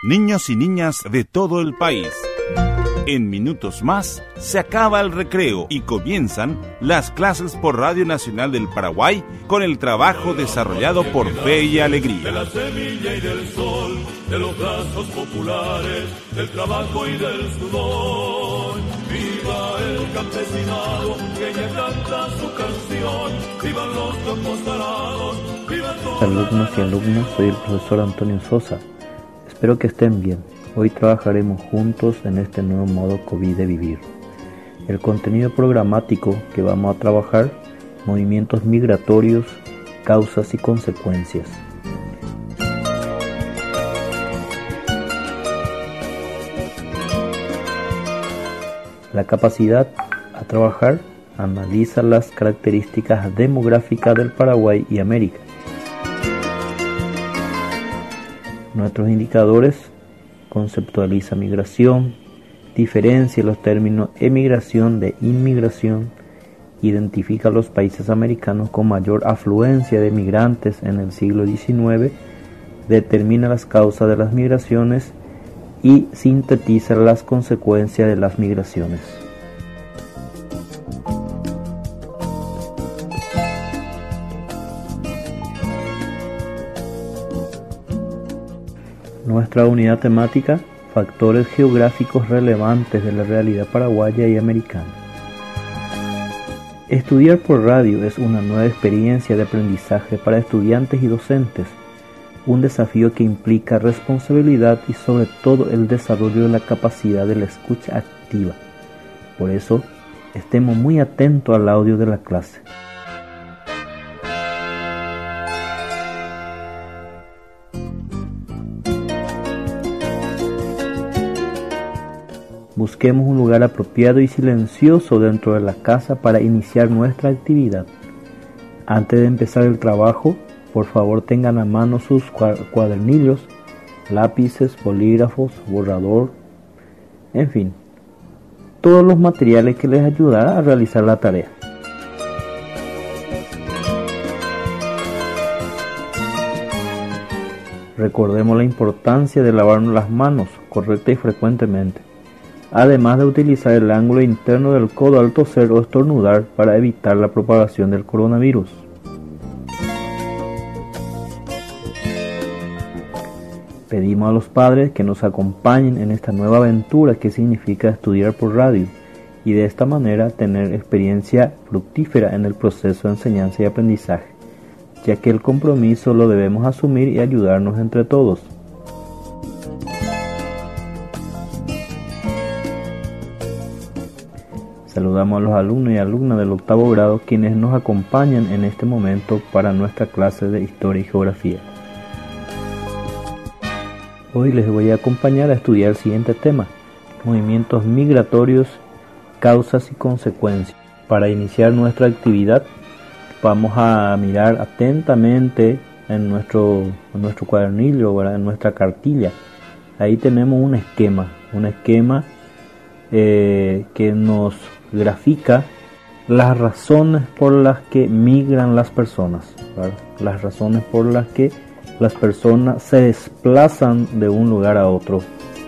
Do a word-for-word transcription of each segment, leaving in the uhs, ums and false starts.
niños y niñas de todo el país. En minutos más se acaba el recreo y comienzan las clases por Radio Nacional del Paraguay con el trabajo desarrollado por Fe y Alegría. De la semilla y del sol, de los brazos populares, del trabajo y del sudor. Viva el campesinado que ya canta su canción. Vivan los campos arados, vivan todos. Alumnos y alumnas, soy el profesor Antonio Sosa. Espero que estén bien. Hoy trabajaremos juntos en este nuevo modo COVID de vivir. El contenido programático que vamos a trabajar: movimientos migratorios, causas y consecuencias. La capacidad a trabajar analiza las características demográficas del Paraguay y América. Nuestros indicadores: conceptualiza migración, diferencia los términos emigración de inmigración, identifica los países americanos con mayor afluencia de migrantes en el siglo diecinueve, determina las causas de las migraciones y sintetiza las consecuencias de las migraciones. Nuestra unidad temática: factores geográficos relevantes de la realidad paraguaya y americana. Estudiar por radio es una nueva experiencia de aprendizaje para estudiantes y docentes, un desafío que implica responsabilidad y sobre todo el desarrollo de la capacidad de la escucha activa. Por eso, estemos muy atentos al audio de la clase. Busquemos un lugar apropiado y silencioso dentro de la casa para iniciar nuestra actividad. Antes de empezar el trabajo, por favor tengan a mano sus cuadernillos, lápices, bolígrafos, borrador, en fin, todos los materiales que les ayudarán a realizar la tarea. Recordemos la importancia de lavarnos las manos correcta y frecuentemente, además de utilizar el ángulo interno del codo al toser o estornudar para evitar la propagación del coronavirus. Pedimos a los padres que nos acompañen en esta nueva aventura que significa estudiar por radio y de esta manera tener experiencia fructífera en el proceso de enseñanza y aprendizaje, ya que el compromiso lo debemos asumir y ayudarnos entre todos. Saludamos a los alumnos y alumnas del octavo grado quienes nos acompañan en este momento para nuestra clase de Historia y Geografía. Hoy les voy a acompañar a estudiar el siguiente tema: movimientos migratorios, causas y consecuencias. Para iniciar nuestra actividad vamos a mirar atentamente en nuestro, en nuestro cuadernillo, ¿verdad? En nuestra cartilla. Ahí tenemos un esquema, un esquema eh, que nos grafica las razones por las que migran las personas, ¿verdad? Las razones por las que las personas se desplazan de un lugar a otro.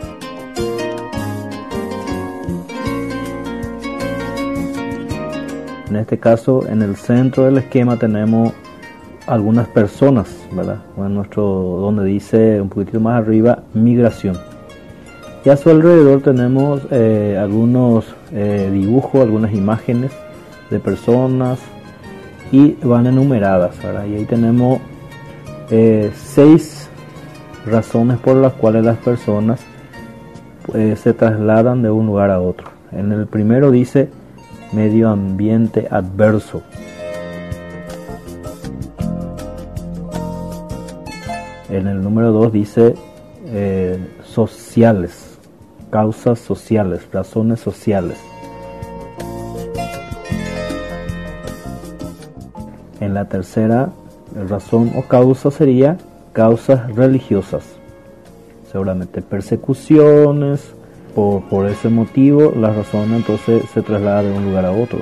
En este caso, en el centro del esquema tenemos algunas personas, ¿verdad? En nuestro, donde dice un poquitito más arriba, migración. Y a su alrededor tenemos eh, algunos eh, dibujos, algunas imágenes de personas y van enumeradas, ¿verdad? Y ahí tenemos eh, seis razones por las cuales las personas eh, se trasladan de un lugar a otro. En el primero dice medio ambiente adverso. En el número dos dice eh, sociales, causas sociales, razones sociales. En la tercera razón o causa sería causas religiosas, seguramente persecuciones. Por, por ese motivo la razón entonces se traslada de un lugar a otro.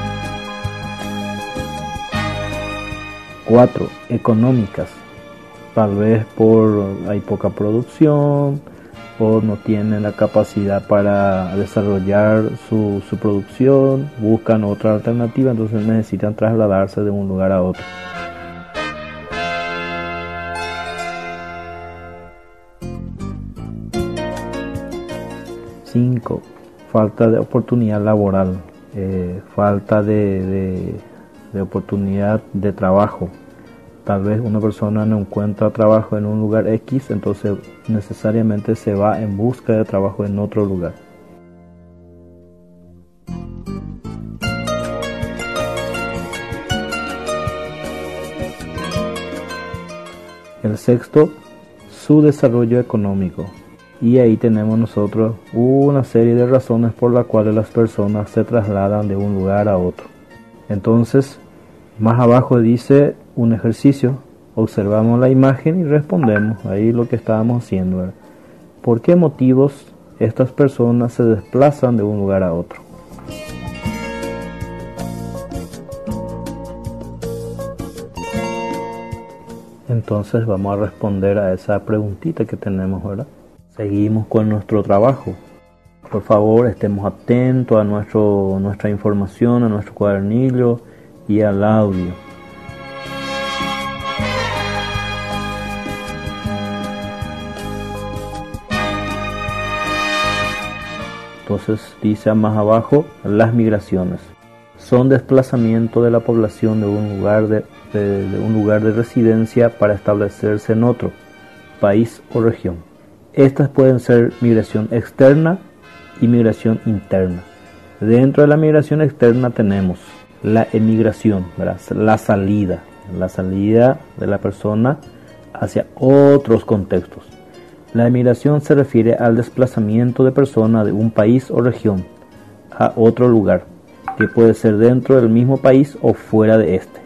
Cuatro, económicas. tal vez por hay poca producción o no tienen la capacidad para desarrollar su, su producción, buscan otra alternativa, entonces necesitan trasladarse de un lugar a otro. cinco. Falta de oportunidad laboral, eh, falta de, de, de oportunidad de trabajo. Tal vez una persona no encuentra trabajo en un lugar X, entonces necesariamente se va en busca de trabajo en otro lugar. El sexto, su desarrollo económico. Y ahí tenemos nosotros una serie de razones por las cuales las personas se trasladan de un lugar a otro. Entonces, más abajo dice un ejercicio, observamos la imagen y respondemos, ahí lo que estábamos haciendo, ¿verdad? ¿Por qué motivos estas personas se desplazan de un lugar a otro? Entonces vamos a responder a esa preguntita que tenemos, ¿verdad? Seguimos con nuestro trabajo. Por favor, estemos atentos a nuestro, nuestra información, a nuestro cuadernillo y al audio. Entonces dice más abajo, las migraciones son desplazamiento de la población de un lugar de, de, de un lugar de residencia para establecerse en otro país o región. Estas pueden ser migración externa y migración interna. Dentro de la migración externa tenemos la emigración, ¿verdad? La salida, la salida de la persona hacia otros contextos. La emigración se refiere al desplazamiento de personas de un país o región a otro lugar, que puede ser dentro del mismo país o fuera de este.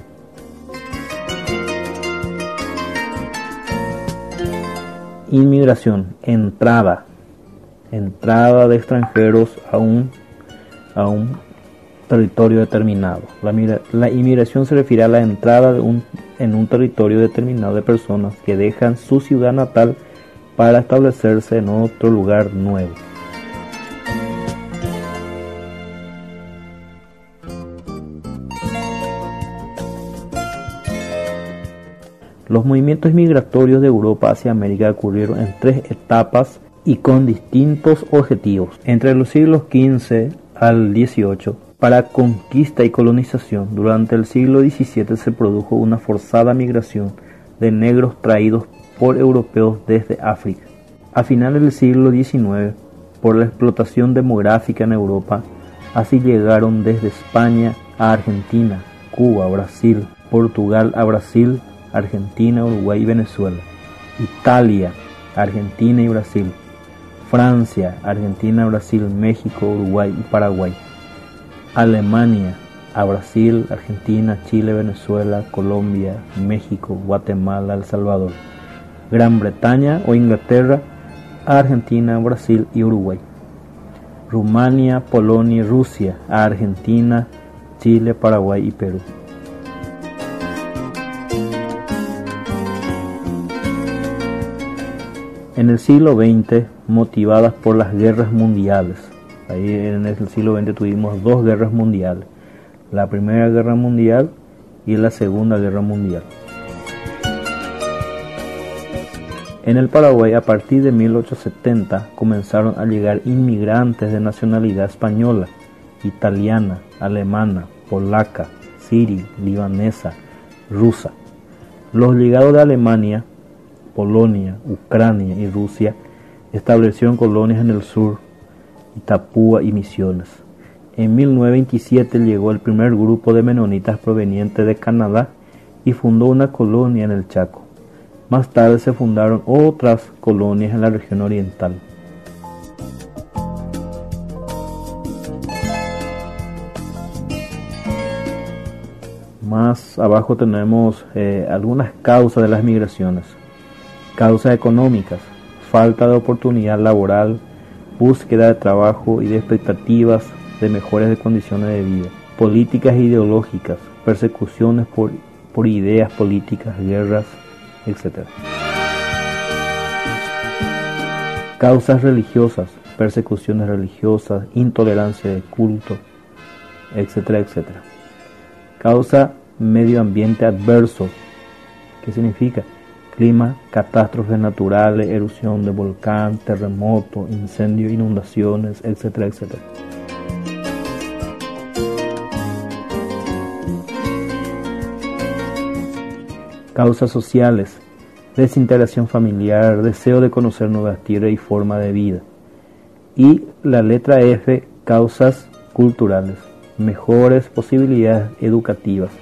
Inmigración, entrada, entrada de extranjeros a un, a un territorio determinado. La, la inmigración se refiere a la entrada de un, en un territorio determinado de personas que dejan su ciudad natal para establecerse en otro lugar nuevo. Los movimientos migratorios de Europa hacia América ocurrieron en tres etapas y con distintos objetivos. Entre los siglos quince al dieciocho, para conquista y colonización, durante el siglo diecisiete se produjo una forzada migración de negros traídos por europeos desde África. A finales del siglo diecinueve, por la explotación demográfica en Europa, así llegaron desde España a Argentina, Cuba, Brasil, Portugal a Brasil, Argentina, Uruguay y Venezuela, Italia, Argentina y Brasil, Francia, Argentina, Brasil, México, Uruguay y Paraguay, Alemania, a Brasil, Argentina, Chile, Venezuela, Colombia, México, Guatemala, El Salvador, Gran Bretaña o Inglaterra, a Argentina, Brasil y Uruguay, Rumania, Polonia y Rusia, a Argentina, Chile, Paraguay y Perú. En el siglo veinte, motivadas por las guerras mundiales, ahí en el siglo veinte tuvimos dos guerras mundiales, la Primera Guerra Mundial y la Segunda Guerra Mundial. En el Paraguay, a partir de mil ochocientos setenta, comenzaron a llegar inmigrantes de nacionalidad española, italiana, alemana, polaca, siria, libanesa, rusa. Los llegados de Alemania, Polonia, Ucrania y Rusia establecieron colonias en el sur, Itapúa y Misiones. En mil novecientos veintisiete llegó el primer grupo de menonitas provenientes de Canadá y fundó una colonia en el Chaco. Más tarde se fundaron otras colonias en la región oriental. Más abajo tenemos eh, algunas causas de las migraciones. Causas económicas: falta de oportunidad laboral, búsqueda de trabajo y de expectativas de mejores condiciones de vida. Políticas ideológicas, persecuciones por, por ideas políticas, guerras, etcétera. Causas religiosas, persecuciones religiosas, intolerancia de culto, etcétera, etcétera. Causa medio ambiente adverso. ¿Qué significa? Clima, catástrofes naturales, erupción de volcán, terremoto, incendio, inundaciones, etcétera, etcétera. Causas sociales, desintegración familiar, deseo de conocer nuevas tierras y forma de vida. Y la letra F, causas culturales, mejores posibilidades educativas.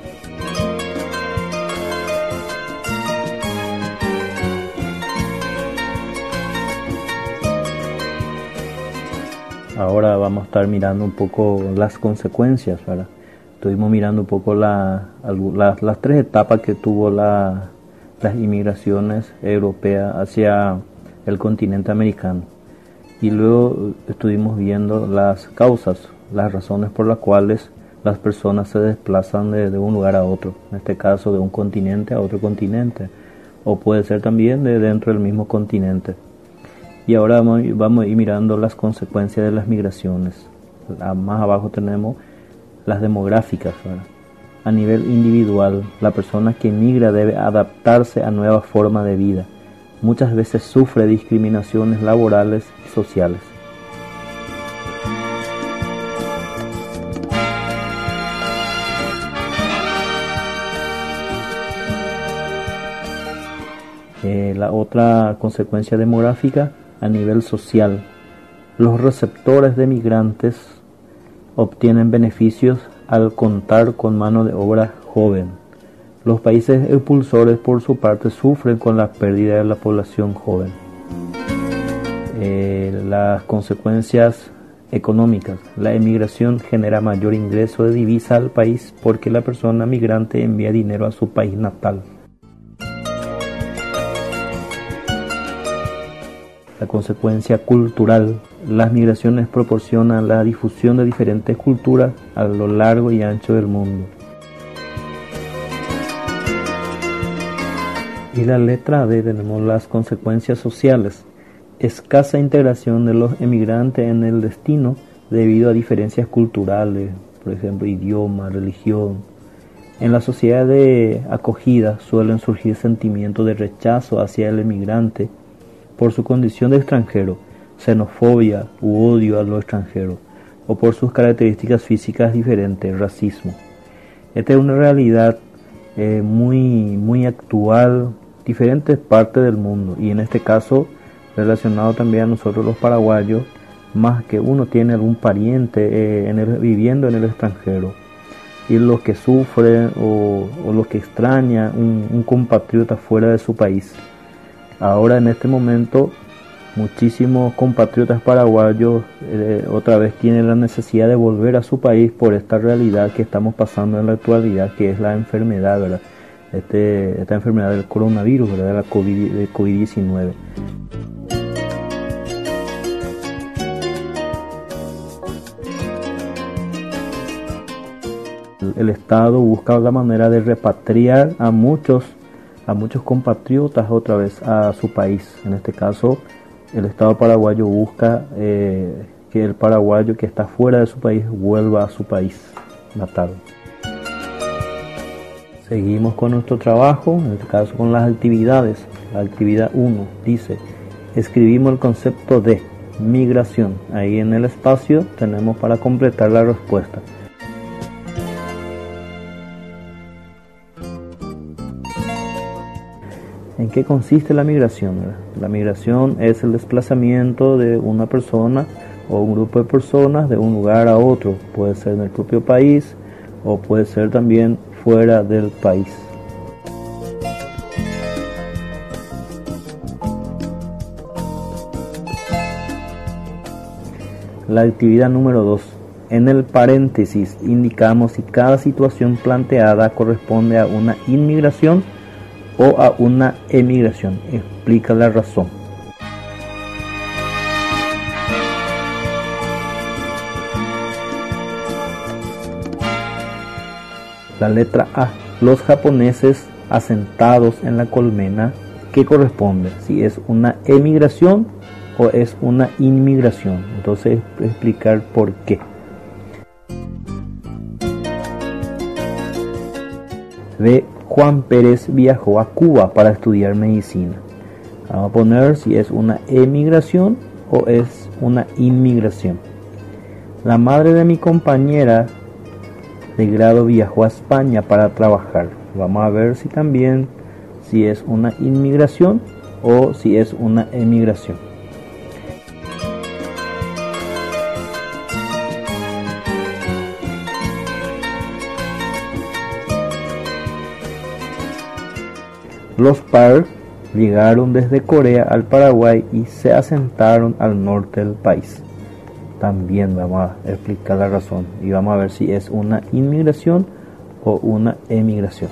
Ahora vamos a estar mirando un poco las consecuencias, ¿verdad? Estuvimos mirando un poco la, la, las tres etapas que tuvo la, las inmigraciones europeas hacia el continente americano. Y luego estuvimos viendo las causas, las razones por las cuales las personas se desplazan de, de un lugar a otro. En este caso, de un continente a otro continente. O puede ser también de dentro del mismo continente. Y ahora vamos, vamos a ir mirando las consecuencias de las migraciones. Más abajo tenemos las demográficas, ¿verdad? A nivel individual, la persona que migra debe adaptarse a nuevas formas de vida. Muchas veces sufre discriminaciones laborales y sociales. Eh, la otra consecuencia demográfica a nivel social. Los receptores de migrantes obtienen beneficios al contar con mano de obra joven. Los países expulsores, por su parte, sufren con la pérdida de la población joven. Eh, las consecuencias económicas. La emigración genera mayor ingreso de divisa al país porque la persona migrante envía dinero a su país natal. La consecuencia cultural. Las migraciones proporcionan la difusión de diferentes culturas a lo largo y ancho del mundo. Y la letra D tenemos las consecuencias sociales. Escasa integración de los emigrantes en el destino debido a diferencias culturales, por ejemplo, idioma, religión. En la sociedad de acogida suelen surgir sentimientos de rechazo hacia el emigrante por su condición de extranjero, xenofobia u odio a los extranjeros, o por sus características físicas diferentes, racismo. Esta es una realidad eh, muy, muy actual, diferentes partes del mundo, y en este caso relacionado también a nosotros los paraguayos, más que uno tiene algún pariente eh, en el, viviendo en el extranjero, y los que sufren o, o los que extrañan un, un compatriota fuera de su país. Ahora en este momento muchísimos compatriotas paraguayos eh, otra vez tienen la necesidad de volver a su país por esta realidad que estamos pasando en la actualidad, que es la enfermedad, ¿verdad? Este, esta enfermedad del coronavirus, ¿verdad? De la COVID, de COVID diecinueve. El, el Estado busca la manera de repatriar a muchos a muchos compatriotas otra vez a su país. En este caso, el Estado paraguayo busca eh, que el paraguayo que está fuera de su país vuelva a su país natal. Seguimos con nuestro trabajo, en este caso con las actividades. La actividad uno dice, escribimos el concepto de migración. Ahí en el espacio tenemos para completar la respuesta. ¿En qué consiste la migración? La migración es el desplazamiento de una persona o un grupo de personas de un lugar a otro. Puede ser en el propio país o puede ser también fuera del país. La actividad número dos. En el paréntesis indicamos si cada situación planteada corresponde a una inmigración o a una emigración. Explica la razón. La letra A. Los japoneses asentados en la colmena, ¿qué corresponde? Si es una emigración o es una inmigración? Entonces, explicar por qué. B. Juan Pérez viajó a Cuba para estudiar medicina. Vamos a poner si es una emigración o es una inmigración. La madre de mi compañera de grado viajó a España para trabajar. Vamos a ver si también si es una inmigración o si es una emigración. Los Par llegaron desde Corea al Paraguay y se asentaron al norte del país. También vamos a explicar la razón y vamos a ver si es una inmigración o una emigración.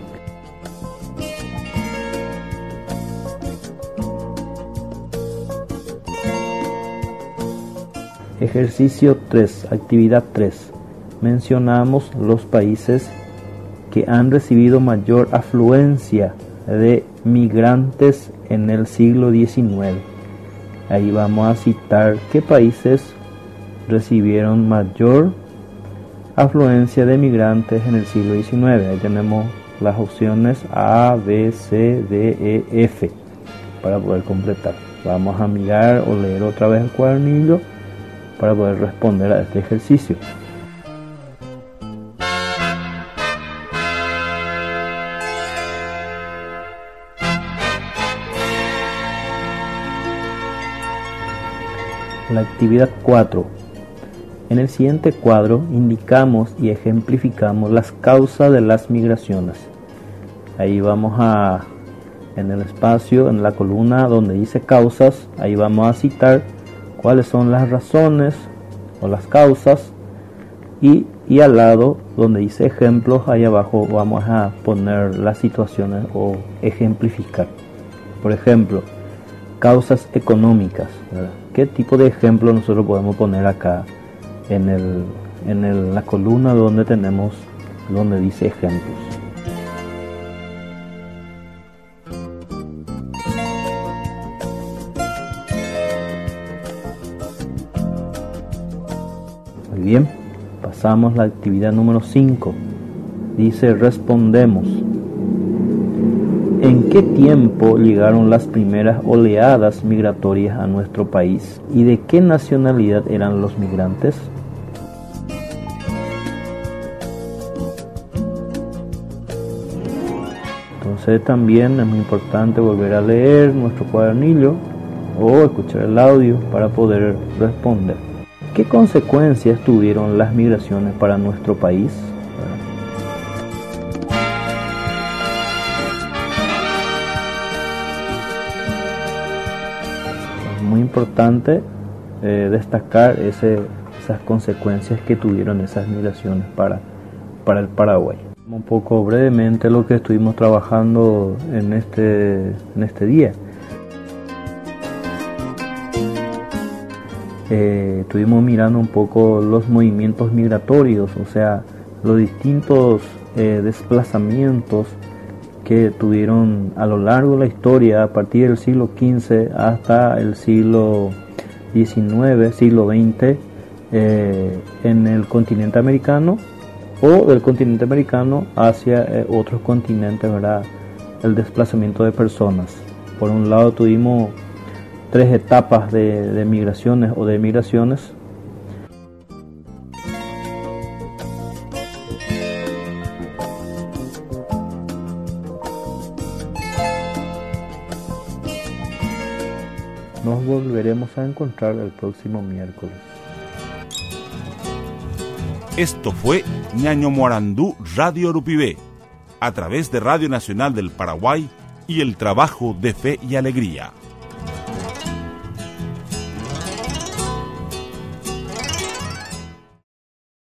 Ejercicio tres, actividad tres. Mencionamos los países que han recibido mayor afluencia de migrantes en el siglo diecinueve. Ahí vamos a citar qué países recibieron mayor afluencia de migrantes en el siglo diecinueve. Ahí tenemos las opciones A, B, C, D, E, F para poder completar. Vamos a mirar o leer otra vez el cuadernillo para poder responder a este ejercicio. La actividad cuatro. En el siguiente cuadro indicamos y ejemplificamos las causas de las migraciones. Ahí vamos a, en el espacio, en la columna donde dice causas, ahí vamos a citar cuáles son las razones o las causas y, y al lado donde dice ejemplos, ahí abajo vamos a poner las situaciones o ejemplificar. Por ejemplo, causas económicas, ¿verdad? ¿Qué tipo de ejemplo nosotros podemos poner acá en, el, en el, la columna donde tenemos, donde dice ejemplos? Muy bien, pasamos a la actividad número cinco. Dice respondemos. ¿En qué tiempo llegaron las primeras oleadas migratorias a nuestro país? ¿Y de qué nacionalidad eran los migrantes? Entonces también es muy importante volver a leer nuestro cuadernillo o escuchar el audio para poder responder. ¿Qué consecuencias tuvieron las migraciones para nuestro país? Muy importante eh, destacar ese, esas consecuencias que tuvieron esas migraciones para, para el Paraguay. Un poco brevemente lo que estuvimos trabajando en este, en este día. Eh, estuvimos mirando un poco los movimientos migratorios, o sea, los distintos eh, desplazamientos que tuvieron a lo largo de la historia, a partir del siglo quince hasta el siglo diecinueve, siglo veinte, eh, en el continente americano o del continente americano hacia eh, otros continentes, ¿verdad? El desplazamiento de personas. Por un lado tuvimos tres etapas de, de migraciones o de migraciones. Nos volveremos a encontrar el próximo miércoles. Esto fue Ñaño Morandú Radio Urupibé, a través de Radio Nacional del Paraguay y el trabajo de Fe y Alegría.